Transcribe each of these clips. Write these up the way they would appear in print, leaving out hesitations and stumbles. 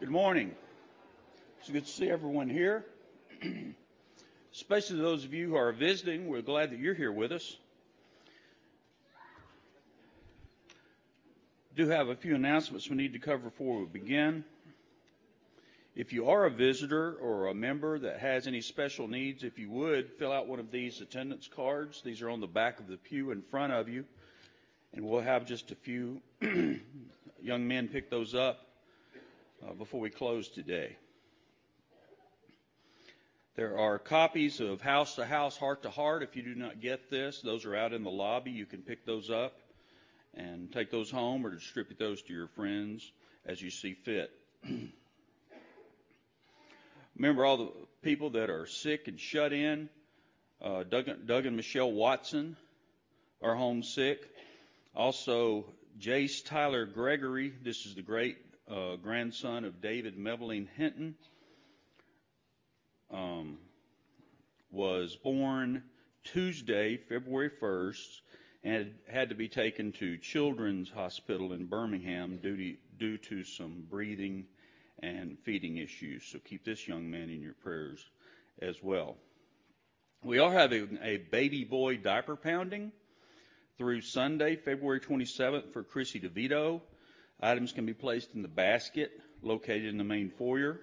Good morning. It's good to see everyone here, especially those of you who are visiting. We're glad that you're here with us. Do have a few announcements we need to cover before we begin. If you are a visitor or a member that has any special needs, if you would, fill out one of these attendance cards. These are on the back of the pew in front of you, and we'll have just a few young men pick those up before we close today. There are copies of House to House, Heart to Heart. If you do not get this, those are out in the lobby. You can pick those up and take those home or distribute those to your friends as you see fit. Remember all the people that are sick and shut in. Doug and Michelle Watson are homesick. Also, Jace Tyler Gregory, this is the great grandson of David Meveline Hinton, was born Tuesday, February 1st, and had to be taken to Children's Hospital in Birmingham due to some breathing and feeding issues. So keep this young man in your prayers as well. We are having a baby boy diaper pounding through Sunday, February 27th for Chrissy DeVito. Items can be placed in the basket located in the main foyer.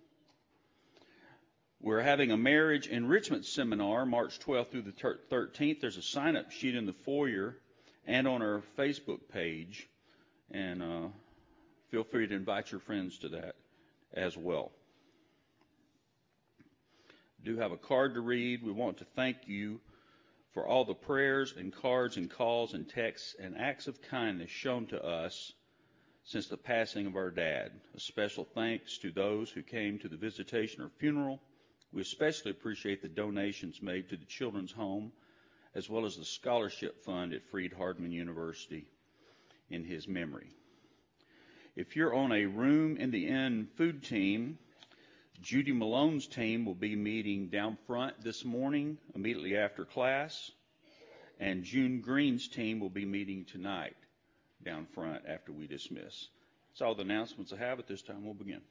We're having a marriage enrichment seminar March 12th through the 13th. There's a sign-up sheet in the foyer and on our Facebook page. And feel free to invite your friends to that as well. I do have a card to read. We want to thank you for all the prayers and cards and calls and texts and acts of kindness shown to us since the passing of our dad. A special thanks to those who came to the visitation or funeral. We especially appreciate the donations made to the Children's Home, as well as the scholarship fund at Freed-Hardeman University in his memory. If you're on a Room in the Inn food team, Judy Malone's team will be meeting down front this morning immediately after class, and June Green's team will be meeting tonight down front after we dismiss. That's all the announcements I have at this time. We'll begin.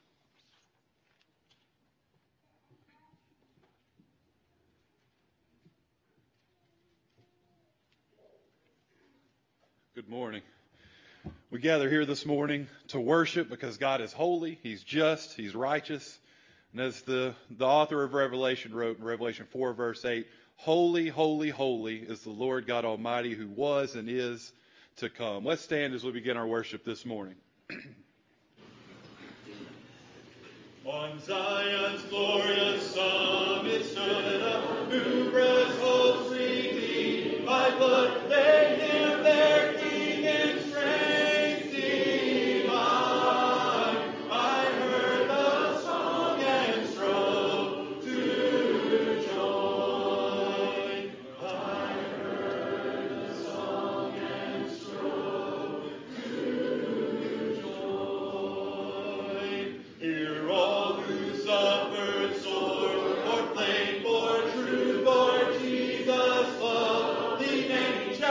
Good morning. We gather here this morning to worship because God is holy, He's just, He's righteous. And as the author of Revelation wrote in Revelation 4, verse 8, holy, holy, holy is the Lord God Almighty who was and is to come. Let's stand as we begin our worship this morning. On Zion's glorious summit stood up numerous hosts redeemed by blood. They hear their King in strength divine. I heard the song and strove to join. I heard the song and strove to join. Hear all who suffered sore, or plain, for true, for Jesus' love, the name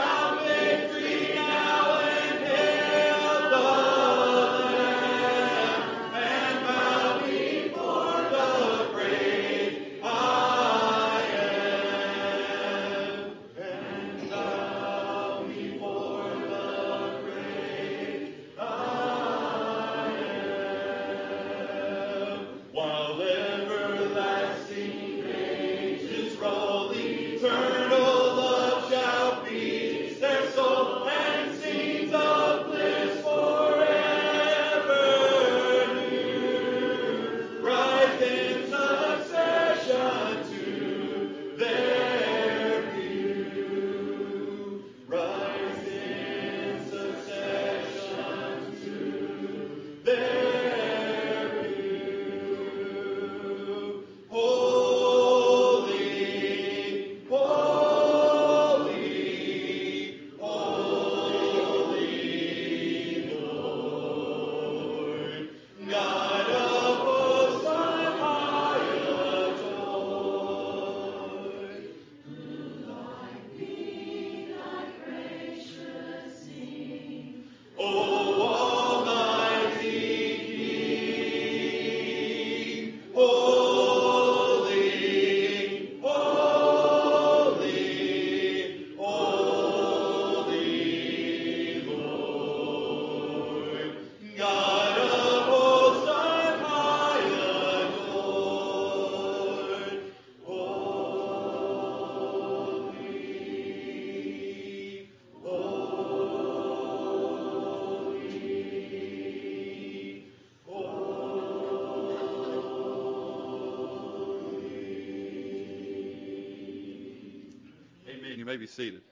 may be seated.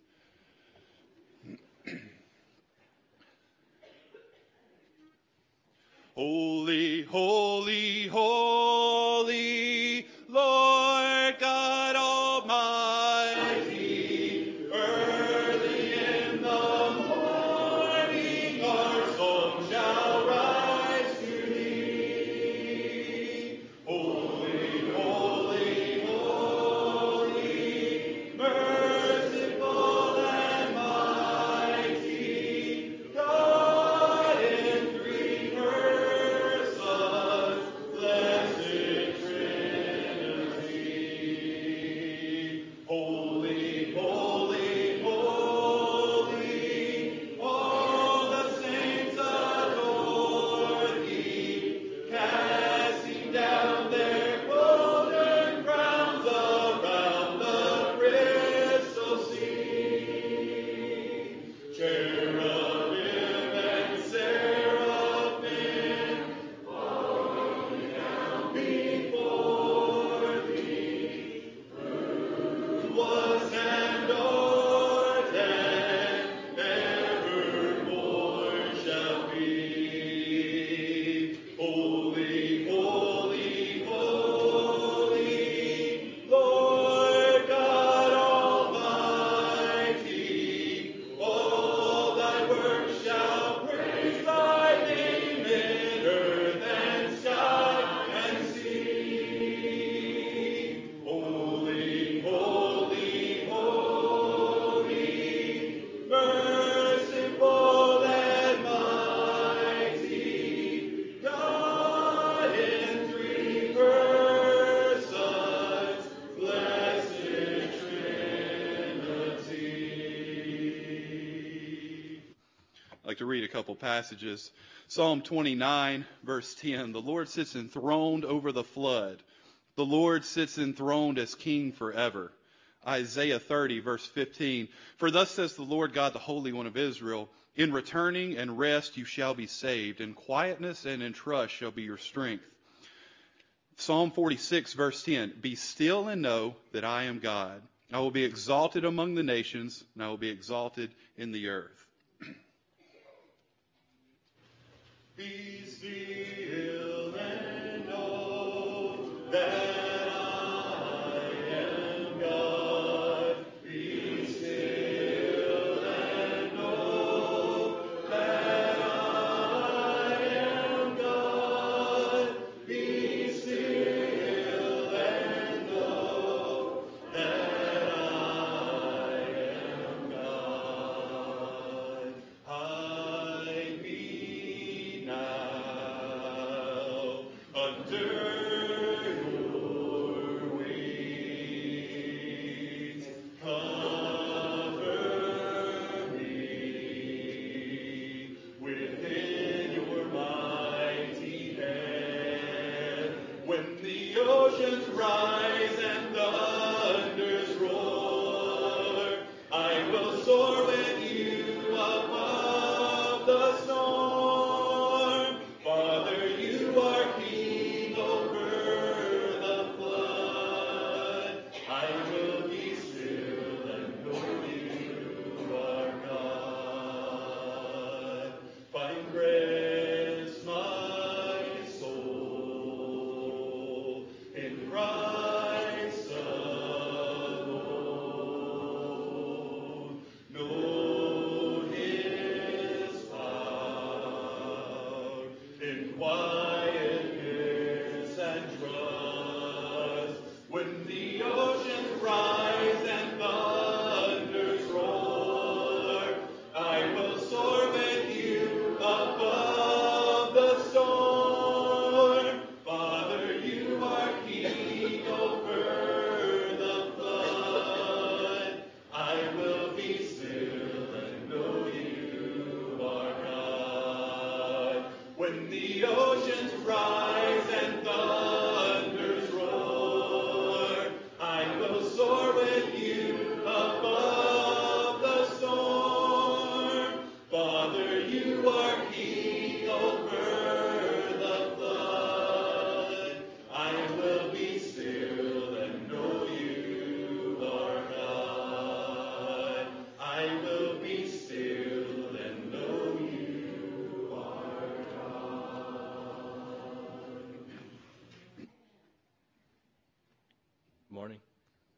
Holy, holy, holy, Lord God Almighty, early in the morning our song shall rise to thee. Holy, holy, holy, merciful and mighty, God in three persons, blessed Trinity. Holy, holy, holy, all the saints adore thee, casting down their golden crowns around the crystal sea. Cherubim and seraphim falling down before thee, who was and art and evermore shall be. Holy, holy, holy, Lord God Almighty, all thy works shall praise thy name in earth and sky and sea. Holy, holy, holy, merciful and mighty, God in three persons, blessed Trinity. I'd like to read a couple passages. Psalm 29, verse 10. The Lord sits enthroned over the flood. The Lord sits enthroned as King forever. Isaiah 30, verse 15. For thus says the Lord God, the Holy One of Israel, in returning and rest you shall be saved. In quietness and in trust shall be your strength. Psalm 46, verse 10. Be still and know that I am God. I will be exalted among the nations, and I will be exalted in the earth. Be still and know that I am God. Be still and know that I am God. Be still and know that I am God. Hide me now under your wings. Cover me within your mighty hand. When the oceans rise and thunders roar, I will soar with you above the storm. Father, you are King over the flood. I will be still and know you are God. Find rest, my soul, in Christ alone. No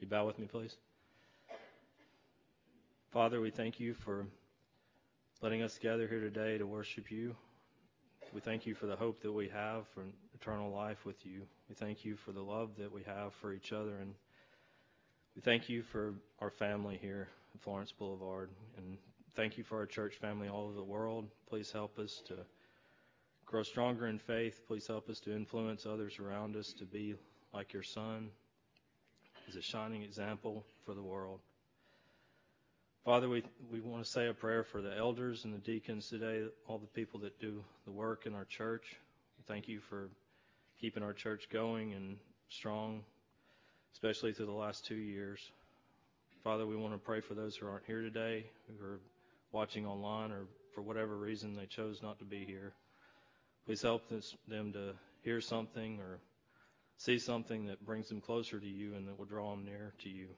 bow with me, please? Father, we thank you for letting us gather here today to worship you. We thank you for the hope that we have for eternal life with you. We thank you for the love that we have for each other, and we thank you for our family here at Florence Boulevard, and thank you for our church family all over the world. Please help us to grow stronger in faith. Please help us to influence others around us to be like your Son, as a shining example for the world. Father, we want to say a prayer for the elders and the deacons today, all the people that do the work in our church. Thank you for keeping our church going and strong, especially through the last 2 years. Father, we want to pray for those who aren't here today, who are watching online, or for whatever reason they chose not to be here. Please help them to hear something or see something that brings them closer to you and that will draw them near to you.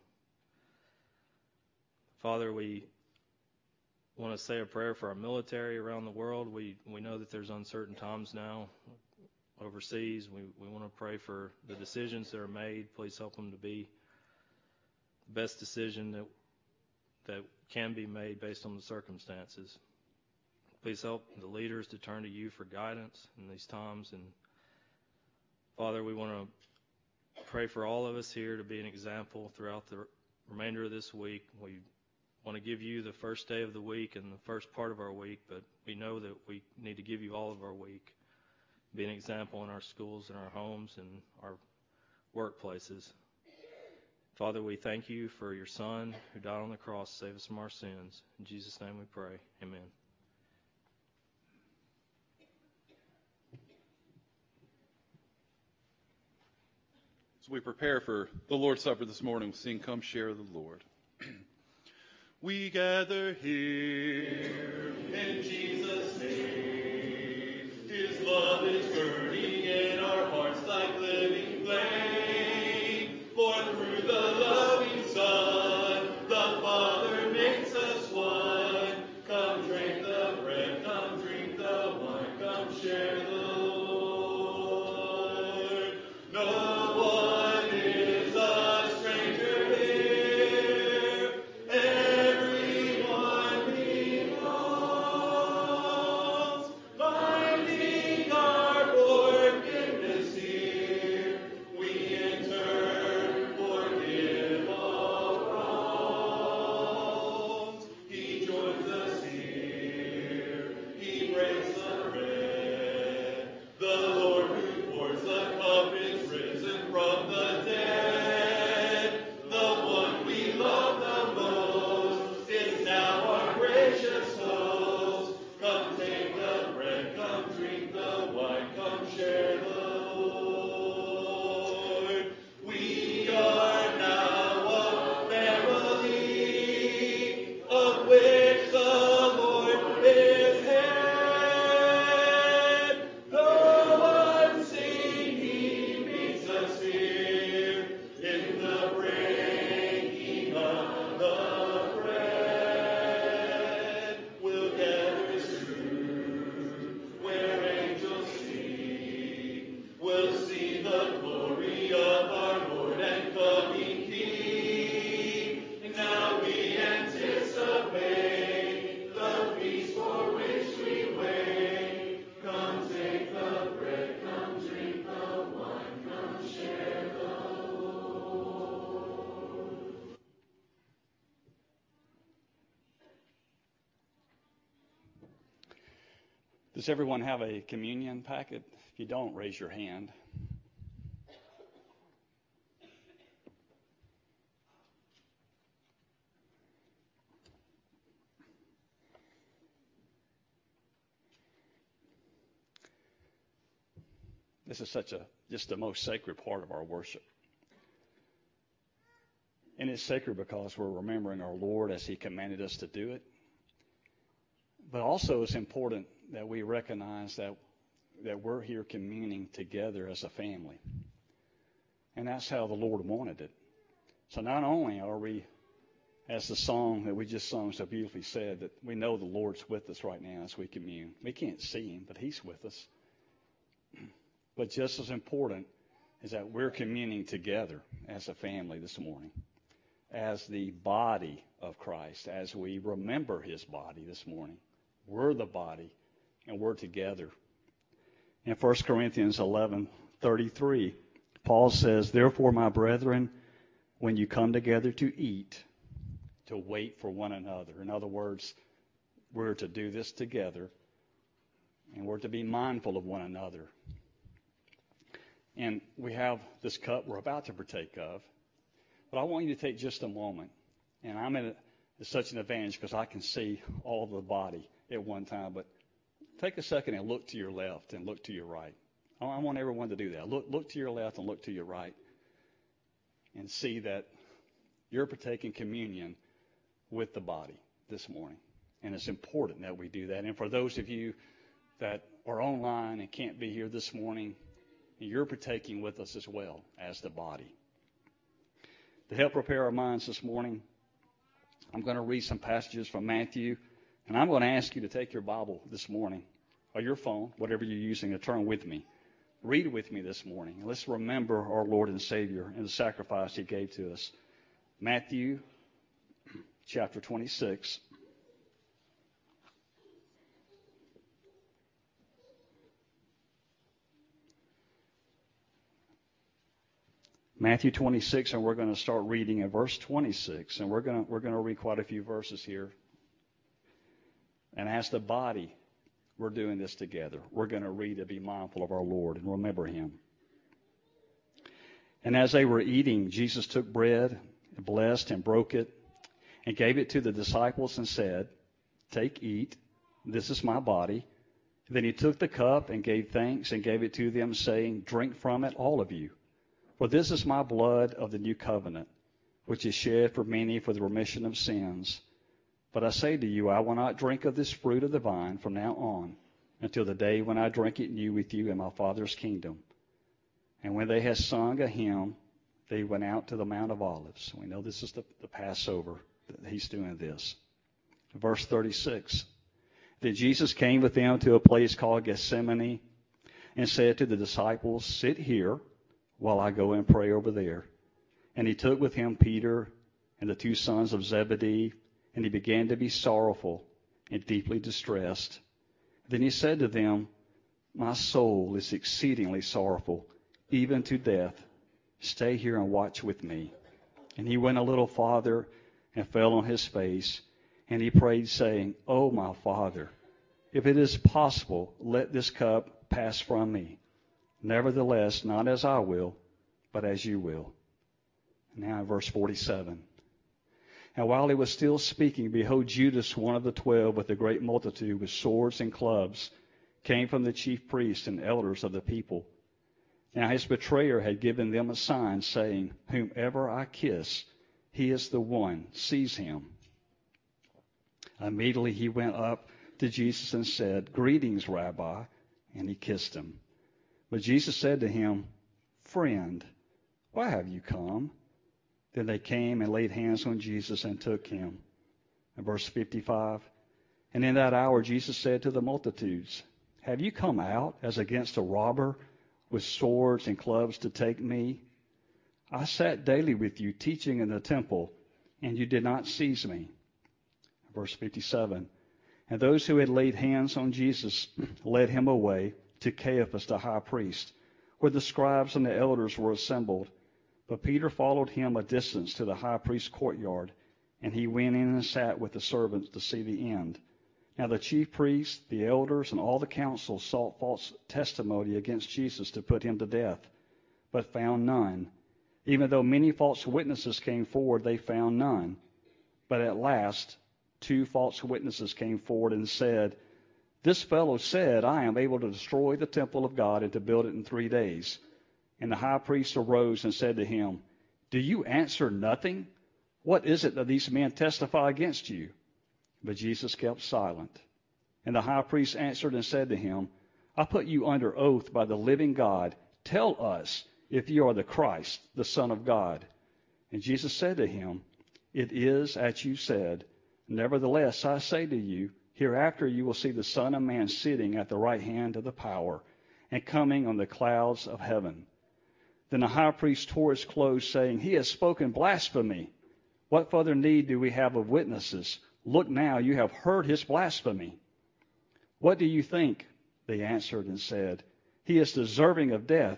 Father, we want to say a prayer for our military around the world. We know that there's uncertain times now overseas. We want to pray for the decisions that are made. Please help them to be the best decision that can be made based on the circumstances. Please help the leaders to turn to you for guidance in these times. And Father, we want to pray for all of us here to be an example throughout the remainder of this week. We want to give you the first day of the week and the first part of our week, but we know that we need to give you all of our week. Be an example in our schools and our homes and our workplaces. Father, we thank you for your Son who died on the cross to save us from our sins. In Jesus' name we pray. Amen. As we prepare for the Lord's Supper this morning, we'll sing Come Share the Lord. We gather here In Jesus' name, His love is burning in our hearts like living flame. For through the loving Son, the Father makes us one. Come drink the bread, come drink the wine, come share the Lord. No one is a stranger here. Everyone belongs. Finding our forgiveness here, we in turn forgive all wrongs. He joins us here. He breaks the bread. The Lord who pours the cup is risen from the dead. The one we love the most is now our gracious host. Come take the bread, come drink the wine, come share the Lord. We are now a family of which the Lord is head. Though unseen, He meets us here in the breaking of the bread. We'll gather soon where angels sing. We'll see the glory of our Lord and coming King. And now we anticipate the feast for which we wait. Come take the bread, come drink the wine, come share the Does everyone have a communion packet? If you don't, raise your hand. This is just the most sacred part of our worship. And it's sacred because we're remembering our Lord as He commanded us to do it. But also it's important that we recognize that we're here communing together as a family. And that's how the Lord wanted it. So not only are we, as the song that we just sung so beautifully said, that we know the Lord's with us right now as we commune. We can't see Him, but He's with us. But just as important is that we're communing together as a family this morning. as the body of Christ, as we remember his body this morning. We're the body, and we're together. In 1 Corinthians 11:33, Paul says, "Therefore, my brethren, when you come together to eat, to wait for one another." In other words, we're to do this together, and we're to be mindful of one another. And we have this cup we're about to partake of, but I want you to take just a moment. And I'm at such an advantage because I can see all of the body at one time, but take a second and look to your left and look to your right. I want everyone to do that. Look to your left and look to your right and see that you're partaking communion with the body this morning. And it's important that we do that. And for those of you that are online and can't be here this morning, you're partaking with us as well as the body. To help prepare our minds this morning, I'm going to read some passages from Matthew, and I'm going to ask you to take your Bible this morning, or your phone, whatever you're using, to turn with me. Read with me this morning. And let's remember our Lord and Savior and the sacrifice he gave to us. Matthew chapter 26. Matthew 26, and we're going to start reading at verse 26, and we're going to read quite a few verses here. And as the body, we're doing this together. We're going to read to be mindful of our Lord and remember him. And as they were eating, Jesus took bread, and blessed and broke it, and gave it to the disciples and said, "Take, eat, this is my body." Then he took the cup and gave thanks and gave it to them, saying, "Drink from it, all of you. For this is my blood of the new covenant, which is shed for many for the remission of sins. But I say to you, I will not drink of this fruit of the vine from now on until the day when I drink it new with you in my Father's kingdom." And when they had sung a hymn, they went out to the Mount of Olives. We know this is the Passover that he's doing this. Verse 36. Then Jesus came with them to a place called Gethsemane and said to the disciples, "Sit here while I go and pray over there." And he took with him Peter and the two sons of Zebedee, and he began to be sorrowful and deeply distressed. Then he said to them, "My soul is exceedingly sorrowful, even to death. Stay here and watch with me." And he went a little farther and fell on his face, and he prayed, saying, "Oh, my Father, if it is possible, let this cup pass from me. Nevertheless, not as I will, but as you will." Now in verse 47. And while he was still speaking, behold, Judas, one of the 12, with a great multitude, with swords and clubs, came from the chief priests and elders of the people. Now his betrayer had given them a sign, saying, "Whomever I kiss, he is the one. Seize him." Immediately he went up to Jesus and said, "Greetings, Rabbi," and he kissed him. But Jesus said to him, "Friend, why have you come?" Then they came and laid hands on Jesus and took him. In verse 55, and in that hour Jesus said to the multitudes, "Have you come out as against a robber with swords and clubs to take me? I sat daily with you teaching in the temple, and you did not seize me." Verse 57, and those who had laid hands on Jesus led him away to Caiaphas the high priest, where the scribes and the elders were assembled. But Peter followed him a distance to the high priest's courtyard, and he went in and sat with the servants to see the end. Now the chief priests, the elders, and all the council sought false testimony against Jesus to put him to death, but found none. Even though many false witnesses came forward, they found none. But at last 2 false witnesses came forward and said, "This fellow said, I am able to destroy the temple of God and to build it in 3 days." And the high priest arose and said to him, "Do you answer nothing? What is it that these men testify against you?" But Jesus kept silent. And the high priest answered and said to him, "I put you under oath by the living God. Tell us if you are the Christ, the Son of God." And Jesus said to him, "It is as you said. Nevertheless, I say to you, hereafter you will see the Son of Man sitting at the right hand of the power and coming on the clouds of heaven." Then the high priest tore his clothes, saying, "He has spoken blasphemy. What further need do we have of witnesses? Look now, you have heard his blasphemy. What do you think? They answered and said, he is deserving of death.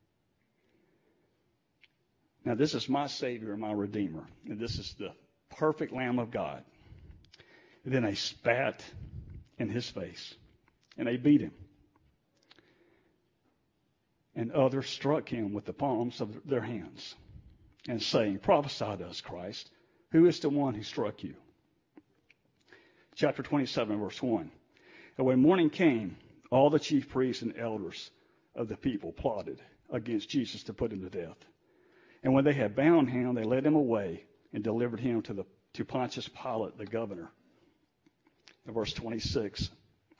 Now this is my Savior and my Redeemer, and this is the perfect Lamb of God. And then they spat in his face, and they beat him. And others struck him with the palms of their hands, and saying, prophesy to us, Christ, who is the one who struck you? Chapter 27, verse 1. And when morning came, all the chief priests and elders of the people plotted against Jesus to put him to death. And when they had bound him, they led him away and delivered him to Pontius Pilate, the governor. In verse 26.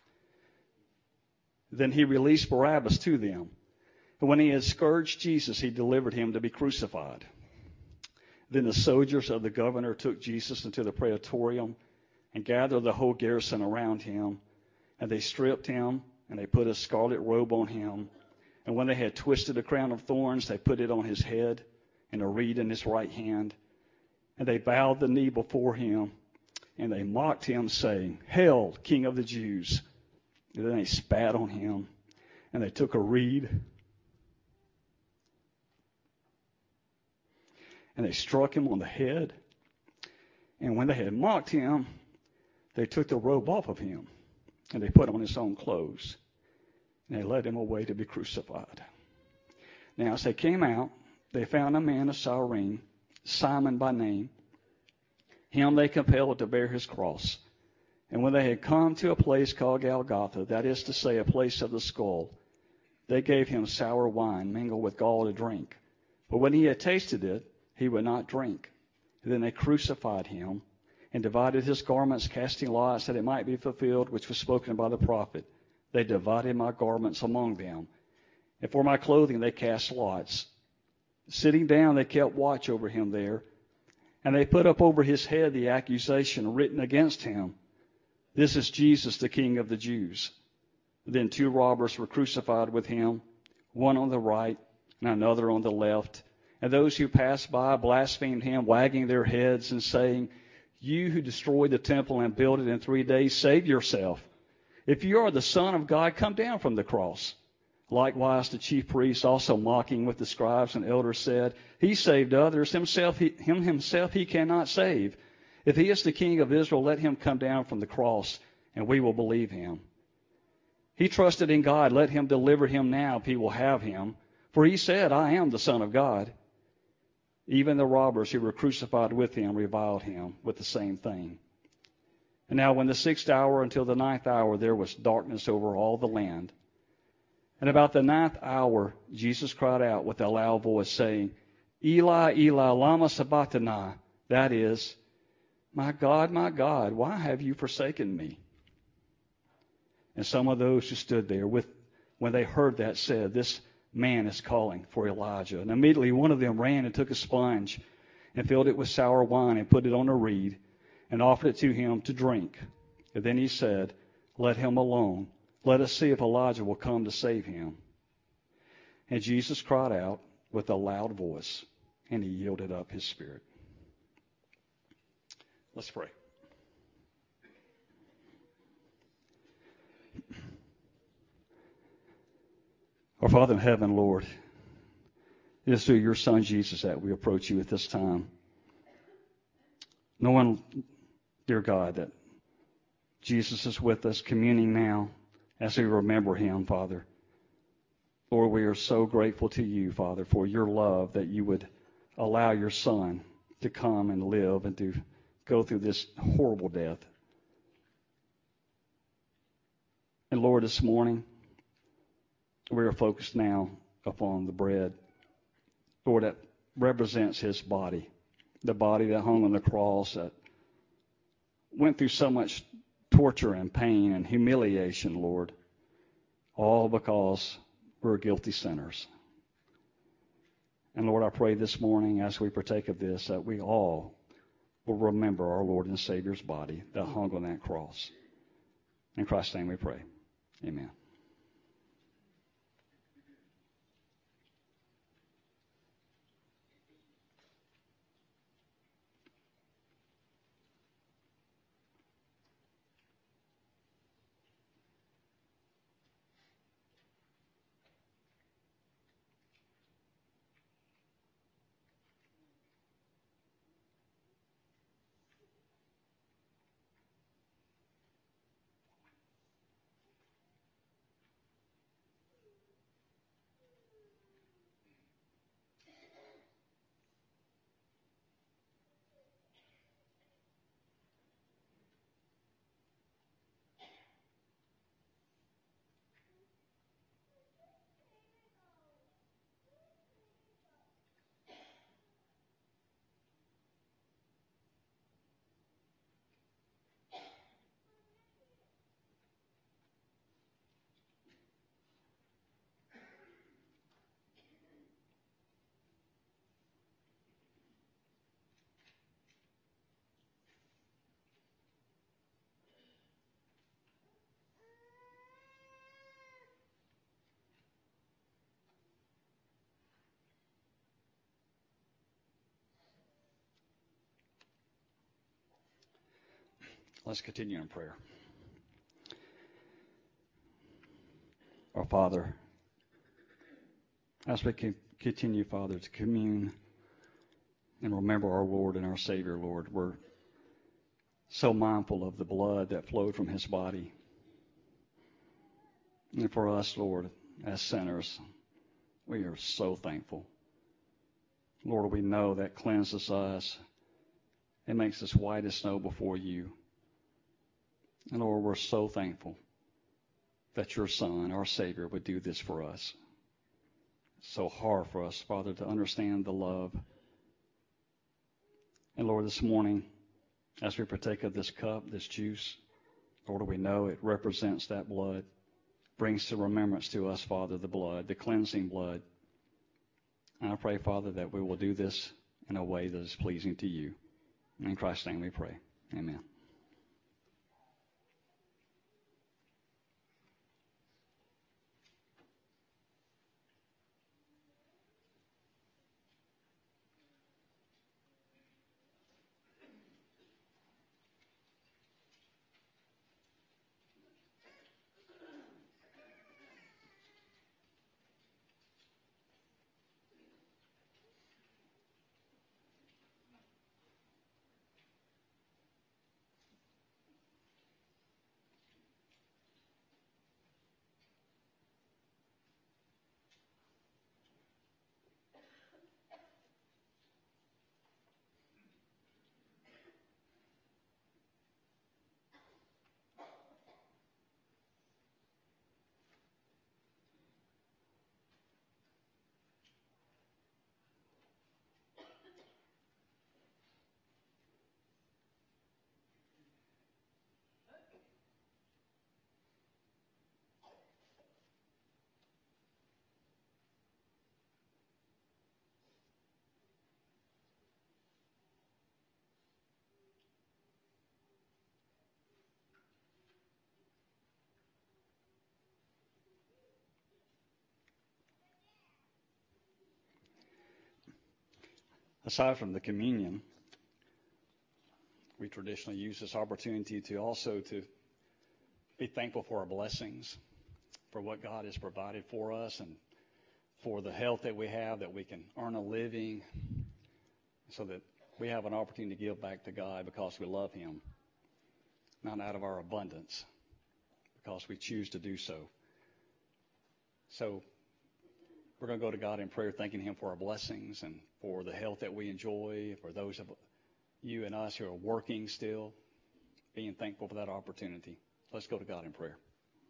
Then he released Barabbas to them. And when he had scourged Jesus, he delivered him to be crucified. Then the soldiers of the governor took Jesus into the praetorium and gathered the whole garrison around him. And they stripped him, and they put a scarlet robe on him. And when they had twisted a crown of thorns, they put it on his head, and a reed in his right hand. And they bowed the knee before him, and they mocked him, saying, Hail, King of the Jews! And then they spat on him, and they took a reed, and they struck him on the head. And when they had mocked him, they took the robe off of him, and they put on his own clothes, and they led him away to be crucified. Now as they came out, they found a man of Cyrene, Simon by name. Him they compelled to bear his cross. And when they had come to a place called Golgotha, that is to say, a place of the skull, they gave him sour wine mingled with gall to drink. But when he had tasted it, he would not drink. And then they crucified him and divided his garments, casting lots that it might be fulfilled, which was spoken by the prophet. They divided my garments among them, and for my clothing they cast lots. Sitting down, they kept watch over him there, and they put up over his head the accusation written against him, This is Jesus, the King of the Jews. Then 2 robbers were crucified with him, one on the right and another on the left. And those who passed by blasphemed him, wagging their heads and saying, You who destroyed the temple and built it in 3 days, save yourself. If you are the Son of God, come down from the cross. Likewise, the chief priests, also mocking with the scribes and elders, said, He saved others, himself he cannot save. If he is the King of Israel, let him come down from the cross, and we will believe him. He trusted in God, let him deliver him now if he will have him. For he said, I am the Son of God. Even the robbers who were crucified with him reviled him with the same thing. And now when the 6th hour until the 9th hour, there was darkness over all the land. And about the 9th hour, Jesus cried out with a loud voice, saying, Eli, Eli, lama sabachthani. That is, my God, why have you forsaken me? And some of those who stood there when they heard that said, This man is calling for Elijah. And immediately one of them ran and took a sponge and filled it with sour wine and put it on a reed and offered it to him to drink. And then he said, Let him alone. Let us see if Elijah will come to save him. And Jesus cried out with a loud voice, and he yielded up his spirit. Let's pray. Our Father in heaven, Lord, it is through your Son Jesus that we approach you at this time. Knowing, dear God, that Jesus is with us, communing now as we remember him, Father. Lord, we are so grateful to you, Father, for your love, that you would allow your Son to come and live and to go through this horrible death. And Lord, this morning, we are focused now upon the bread, Lord, that represents his body, the body that hung on the cross, that went through so much torture and pain and humiliation, Lord, all because we're guilty sinners. And Lord, I pray this morning as we partake of this that we all will remember our Lord and Savior's body that hung on that cross. In Christ's name we pray. Amen. Let's continue in prayer. Our Father, as we continue, Father, to commune and remember our Lord and our Savior, Lord, we're so mindful of the blood that flowed from his body. And for us, Lord, as sinners, we are so thankful. Lord, we know that cleanses us. It makes us white as snow before you. And Lord, we're so thankful that your Son, our Savior, would do this for us. It's so hard for us, Father, to understand the love. And Lord, this morning, as we partake of this cup, this juice, Lord, we know it represents that blood, brings to remembrance to us, Father, the blood, the cleansing blood. And I pray, Father, that we will do this in a way that is pleasing to you. In Christ's name we pray. Amen. Aside from the communion, we traditionally use this opportunity to also to be thankful for our blessings, for what God has provided for us, and for the health that we have, that we can earn a living, so that we have an opportunity to give back to God because we love him, not out of our abundance, because we choose to do so. So we're going to go to God in prayer, thanking him for our blessings and for the health that we enjoy, for those of you and us who are working still, being thankful for that opportunity. Let's go to God in prayer.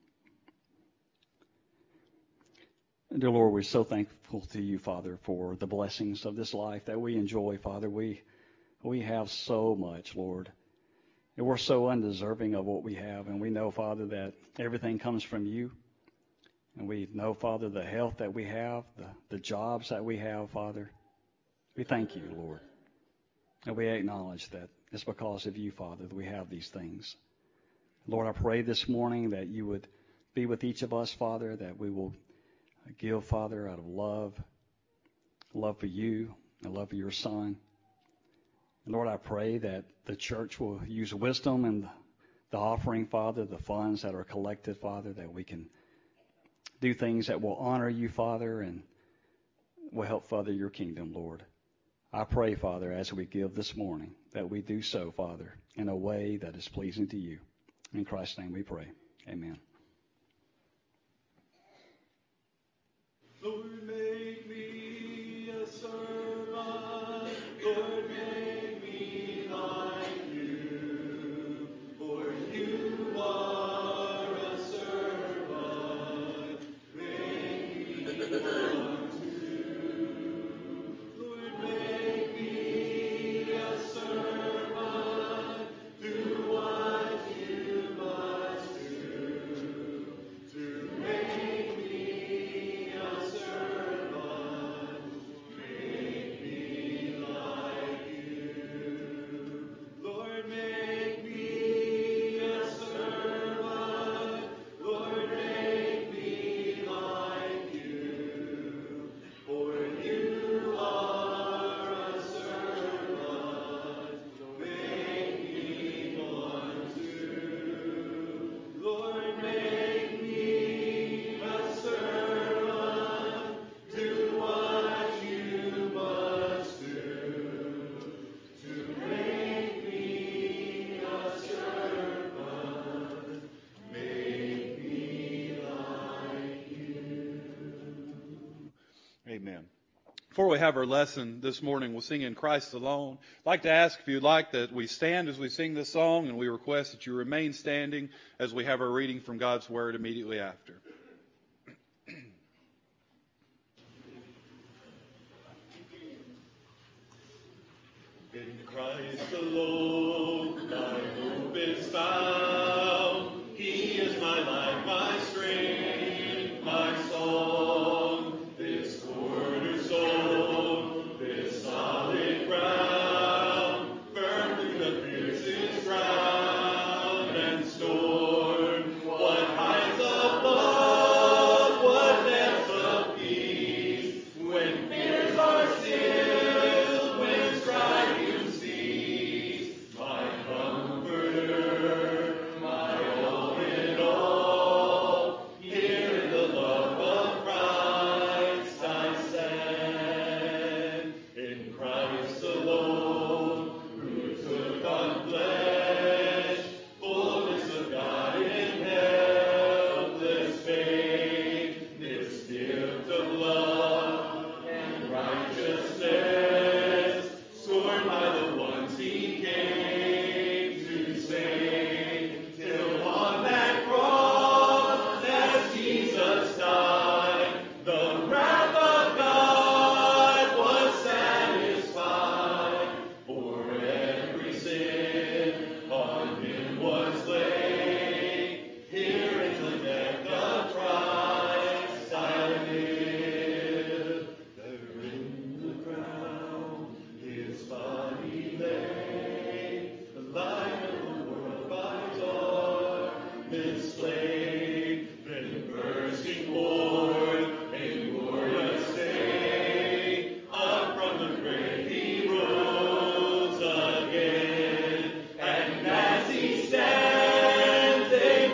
And dear Lord, we're so thankful to you, Father, for the blessings of this life that we enjoy, Father. We have so much, Lord. And we're so undeserving of what we have. And we know, Father, that everything comes from you. And we know, Father, the health that we have, the jobs that we have, Father. We thank you, Lord. And we acknowledge that it's because of you, Father, that we have these things. Lord, I pray this morning that you would be with each of us, Father, that we will give, Father, out of love for you, and love for your Son. And Lord, I pray that the church will use wisdom in the offering, Father, the funds that are collected, Father, that we can do things that will honor you, Father, and will help further your kingdom, Lord. I pray, Father, as we give this morning, that we do so, Father, in a way that is pleasing to you. In Christ's name we pray. Amen. Lord, make me a servant. Lord, make me like you. For you are a servant. Make me one too. Lord, make me a servant. Do what you must do. To make me a servant. Amen. Before we have our lesson this morning, we'll sing In Christ Alone. I'd like to ask if you'd like that we stand as we sing this song, and we request that you remain standing as we have our reading from God's Word immediately after. In Christ alone, my hope is found. He is my life, my strength, my song. This cornerstone, this solid ground, firm through the fiercest drought and storm. What heights above, what depths of peace, when fears are stilled, when strife you cease. My comforter, my all in all, here in the love of Christ I stand. In Christ alone, who took on flesh, fullness of God in helpless faith, this gift of love and righteousness, scorned by the ones he came to save, till on that cross, as Jesus died, the wrath of God was satisfied. For every sin on him was laid. Here in the death of Christ I live. There in the ground his body lay, the light of the world by darkness slain. Then bursting forth in glorious day, up from the grave he rose again. And as he stands in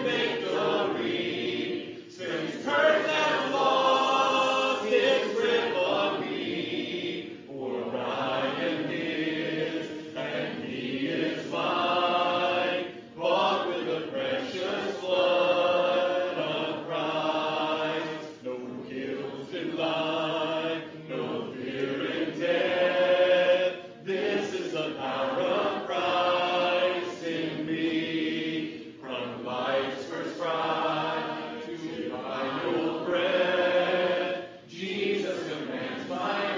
victory, since curse has lost its grip on me, for I am his and he is mine, bought with the precious blood of Christ. No guilt in life, no fear in death. This is the power of Christ in me. From life's first cry to final breath, Jesus commands my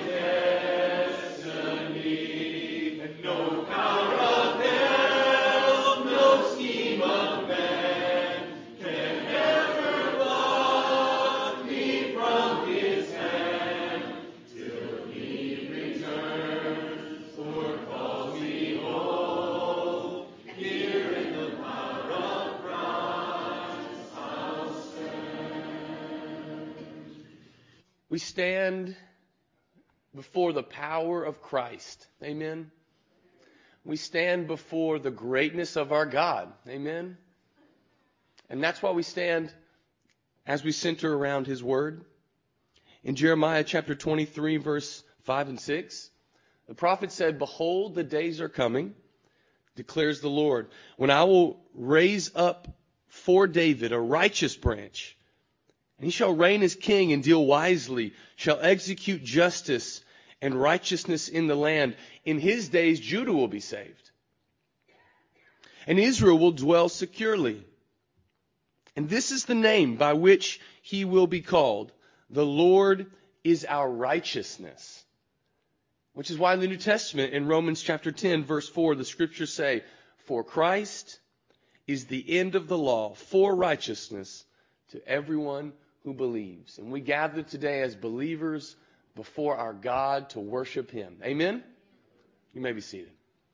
destiny. And no power of hell, no scheme of man can ever pluck me from his hand, till he returns or calls me home. Here in the power of Christ I'll stand. We stand before the power of Christ. Amen. We stand before the greatness of our God. Amen. And that's why we stand as we center around His Word. In Jeremiah chapter 23, verse 5 and 6, the prophet said, "Behold, the days are coming, declares the Lord, when I will raise up for David a righteous branch, and he shall reign as king and deal wisely, shall execute justice and righteousness in the land. In his days Judah will be saved, and Israel will dwell securely. And this is the name by which he will be called. The Lord is our righteousness." Which is why in the New Testament, in Romans chapter 10, verse 4, the scriptures say, "For Christ is the end of the law for righteousness to everyone who believes." And we gather today as believers before our God to worship Him. Amen? You may be seated.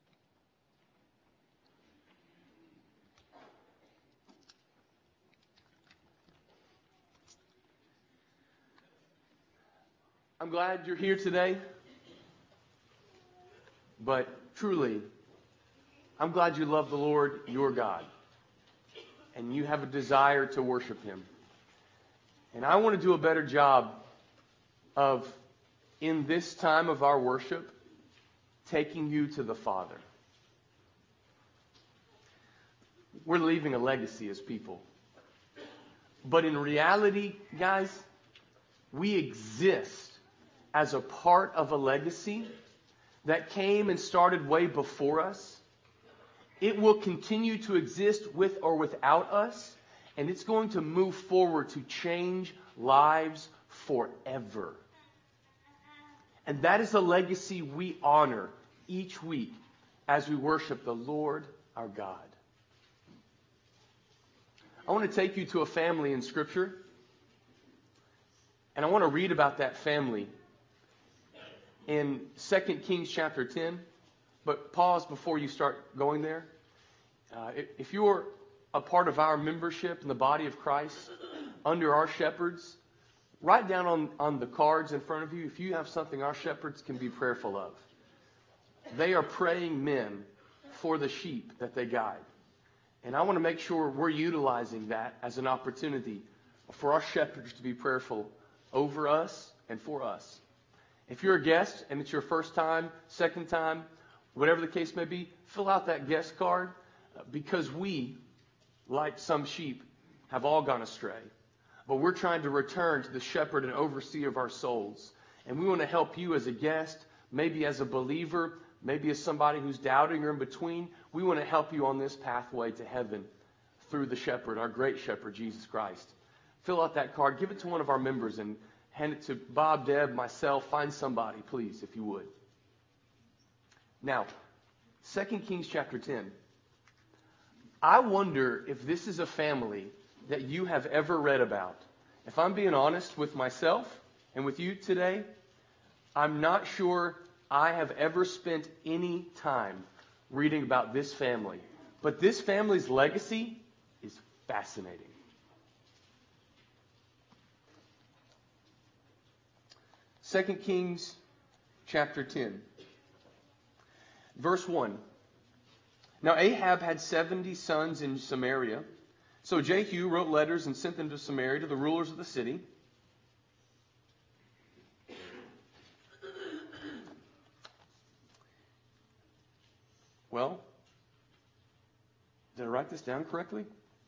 I'm glad you're here today. But truly, I'm glad you love the Lord your God. And you have a desire to worship Him. And I want to do a better job of, in this time of our worship, taking you to the Father. We're leaving a legacy as people. But in reality, guys, we exist as a part of a legacy that came and started way before us. It will continue to exist with or without us, and it's going to move forward to change lives forever. And that is a legacy we honor each week as we worship the Lord our God. I want to take you to a family in Scripture, and I want to read about that family in 2 Kings chapter 10. But pause before you start going there. If you're a part of our membership in the body of Christ, under our shepherds, write down on the cards in front of you if you have something our shepherds can be prayerful of. They are praying men for the sheep that they guide. And I want to make sure we're utilizing that as an opportunity for our shepherds to be prayerful over us and for us. If you're a guest and it's your first time, second time, whatever the case may be, fill out that guest card, because we, like some sheep, have all gone astray. But we're trying to return to the shepherd and overseer of our souls. And we want to help you as a guest, maybe as a believer, maybe as somebody who's doubting or in between. We want to help you on this pathway to heaven through the shepherd, our great shepherd, Jesus Christ. Fill out that card. Give it to one of our members and hand it to Bob, Deb, myself. Find somebody, please, if you would. Now, 2 Kings chapter 10. I wonder if this is a family that you have ever read about. If I'm being honest with myself and with you today, I'm not sure I have ever spent any time reading about this family. But this family's legacy is fascinating. Second Kings chapter 10. Verse 1. Now Ahab had 70 sons in Samaria. So Jehu wrote letters and sent them to Samaria to the rulers of the city. Well, did I write this down correctly?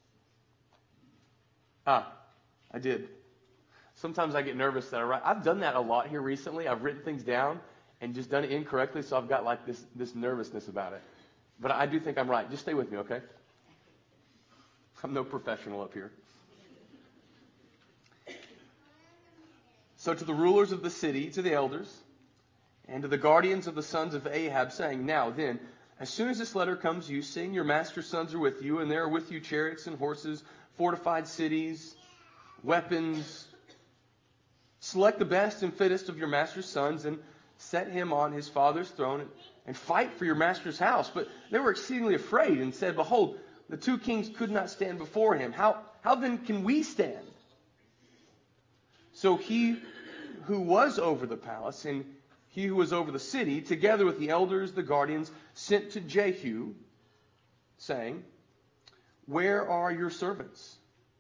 I did. Sometimes I get nervous that I write. I've done that a lot here recently. I've written things down and just done it incorrectly, so I've got like this nervousness about it. But I do think I'm right. Just stay with me, okay? I'm no professional up here. So to the rulers of the city, to the elders, and to the guardians of the sons of Ahab, saying, Now then, as soon as this letter comes to you, seeing your master's sons are with you, and there are with you chariots and horses, fortified cities, weapons, select the best and fittest of your master's sons, and set him on his father's throne, and fight for your master's house. But they were exceedingly afraid, and said, Behold, the two kings could not stand before him. How then can we stand? So he who was over the palace and he who was over the city, together with the elders, the guardians, sent to Jehu, saying, Where are your servants?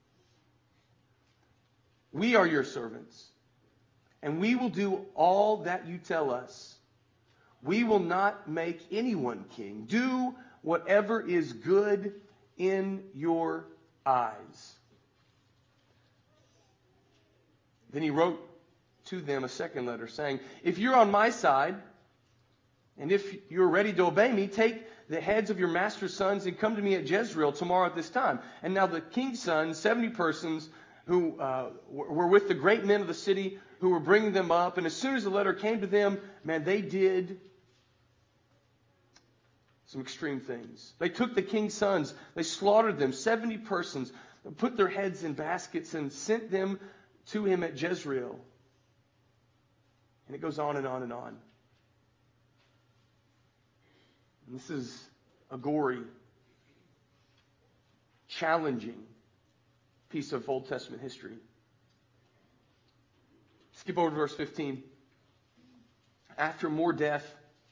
We are your servants, and we will do all that you tell us. We will not make anyone king. Do whatever is good in your eyes. Then he wrote to them a second letter saying, If you're on my side, and if you're ready to obey me, take the heads of your master's sons and come to me at Jezreel tomorrow at this time. And now the king's sons, 70 persons, who were with the great men of the city, who were bringing them up. And as soon as the letter came to them, man, they did some extreme things. They took the king's sons, they slaughtered them, 70 persons, put their heads in baskets and sent them to him at Jezreel. And it goes on and on and on. And this is a gory, challenging piece of Old Testament history. Skip over to verse 15. After more death,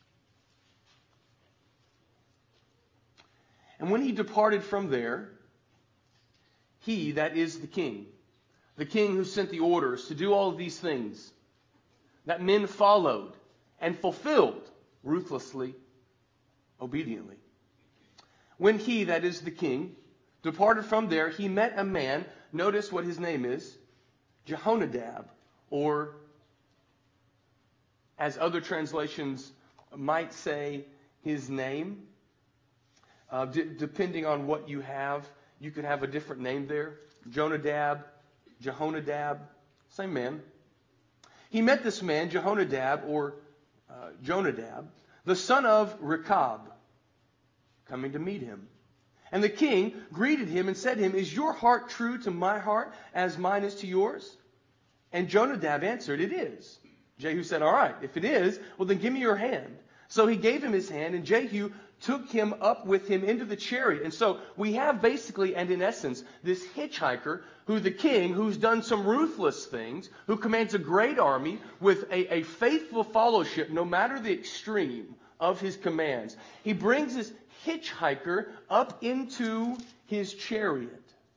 and when he departed from there, he, that is the king who sent the orders to do all of these things, that men followed and fulfilled ruthlessly, obediently. When he, that is the king, departed from there, he met a man, notice what his name is, Jehonadab, or as other translations might say, his name. Depending on what you have, you could have a different name there. Jonadab, Jehonadab, same man. He met this man, Jehonadab, or Jonadab, the son of Rechab, coming to meet him. And the king greeted him and said to him, "Is your heart true to my heart as mine is to yours?" And Jonadab answered, "It is." Jehu said, "All right, if it is, well then give me your hand." So he gave him his hand, and Jehu took him up with him into the chariot. And so we have basically, and in essence, this hitchhiker who the king, who's done some ruthless things, who commands a great army with a faithful fellowship, no matter the extreme of his commands. He brings this hitchhiker up into his chariot.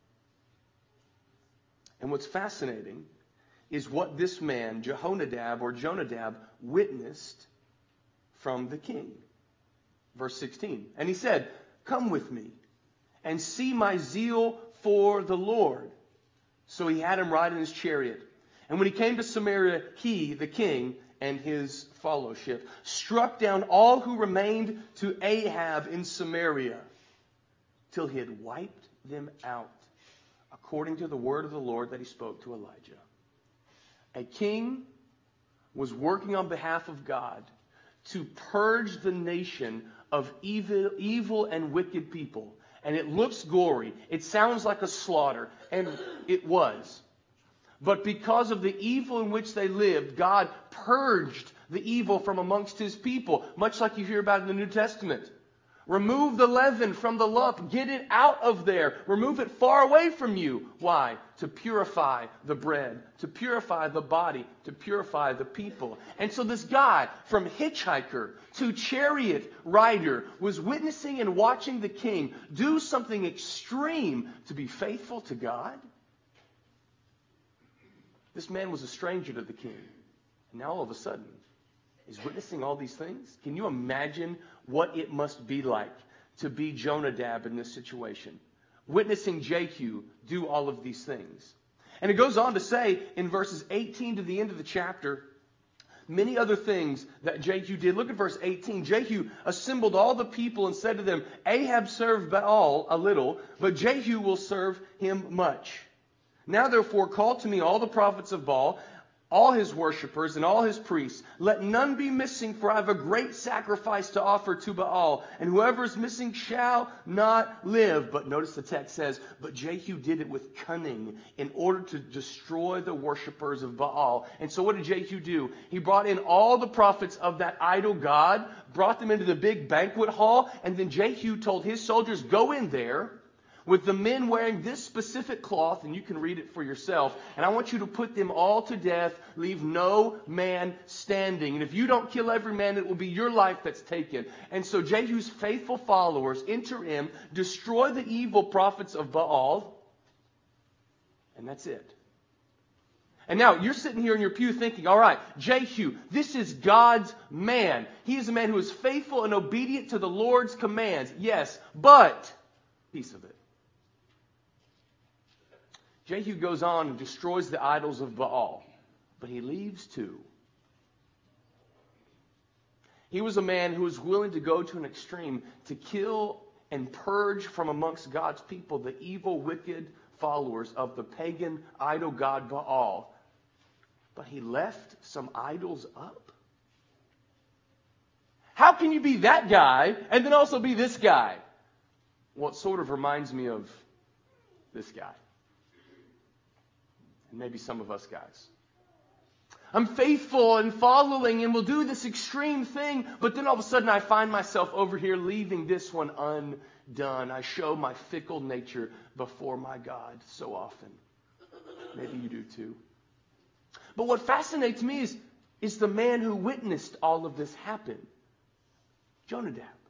And what's fascinating is what this man, Jehonadab or Jonadab, witnessed from the king. Verse 16. And he said, "Come with me and see my zeal for the Lord." So he had him ride in his chariot. And when he came to Samaria, he, the king, and his fellowship struck down all who remained to Ahab in Samaria till he had wiped them out, according to the word of the Lord that he spoke to Elijah. A king was working on behalf of God to purge the nation of evil and wicked people. And it looks gory. It sounds like a slaughter. And it was. But because of the evil in which they lived, God purged the evil from amongst his people, much like you hear about in the New Testament. Remove the leaven from the lump. Get it out of there. Remove it far away from you. Why? To purify the bread, to purify the body, to purify the people. And so this guy, from hitchhiker to chariot rider, was witnessing and watching the king do something extreme to be faithful to God. This man was a stranger to the king. And now all of a sudden, he's witnessing all these things. Can you imagine what it must be like to be Jonadab in this situation? Witnessing Jehu do all of these things. And it goes on to say in verses 18 to the end of the chapter, many other things that Jehu did. Look at verse 18. Jehu assembled all the people and said to them, "Ahab served Baal a little, but Jehu will serve him much. Now therefore call to me all the prophets of Baal, all his worshippers and all his priests. Let none be missing, for I have a great sacrifice to offer to Baal, and whoever is missing shall not live." But notice the text says, but Jehu did it with cunning in order to destroy the worshippers of Baal. And so what did Jehu do? He brought in all the prophets of that idol god, brought them into the big banquet hall, and then Jehu told his soldiers, "Go in there with the men wearing this specific cloth," and you can read it for yourself, "and I want you to put them all to death, leave no man standing. And if you don't kill every man, it will be your life that's taken." And so Jehu's faithful followers enter in, destroy the evil prophets of Baal, and that's it. And now you're sitting here in your pew thinking, all right, Jehu, this is God's man. He is a man who is faithful and obedient to the Lord's commands. Yes, but piece of it. Jehu goes on and destroys the idols of Baal, but he leaves two. He was a man who was willing to go to an extreme to kill and purge from amongst God's people the evil, wicked followers of the pagan idol god Baal. But he left some idols up? How can you be that guy and then also be this guy? Well, it sort of reminds me of this guy. And maybe some of us guys. I'm faithful and following and will do this extreme thing, but then all of a sudden I find myself over here leaving this one undone. I show my fickle nature before my God so often. Maybe you do too. But what fascinates me is the man who witnessed all of this happen. Jonadab.